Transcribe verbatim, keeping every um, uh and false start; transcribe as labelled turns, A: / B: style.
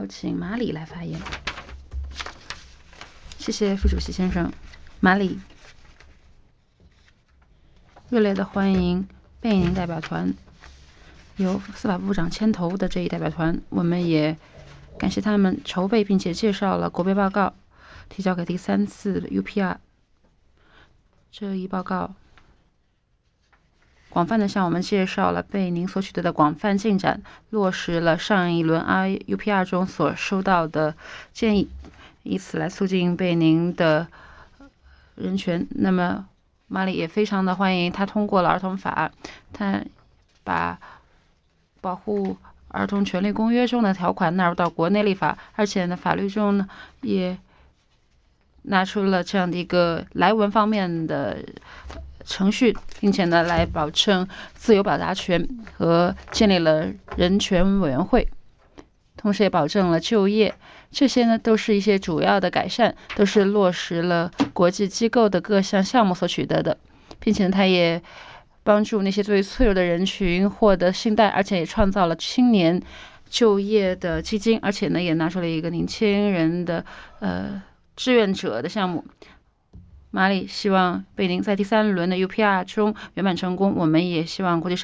A: 请马里来发言。谢谢副主席先生。马里，热烈的欢迎贝宁代表团，由司法部长牵头的这一代表团，我们也感谢他们筹备并且介绍了国别报告，提交给第三次 U P R。 这一报告广泛的向我们介绍了贝宁所取得的广泛进展，落实了上一轮 U P R 中所收到的建议，以此来促进贝宁的人权。那么马里也非常的欢迎他通过了儿童法，他把保护儿童权利公约中的条款纳入到国内立法，而且呢法律中呢也拿出了这样的一个来文方面的程序，并且呢来保证自由表达权和建立了人权委员会，同时也保证了就业。这些呢都是一些主要的改善，都是落实了国际机构的各项项目所取得的，并且它也帮助那些最脆弱的人群获得信贷，而且也创造了青年就业的基金，而且呢也拿出了一个年轻人的呃志愿者的项目。马里希望贝宁在第三轮的 U P R 中圆满成功，我们也希望国际社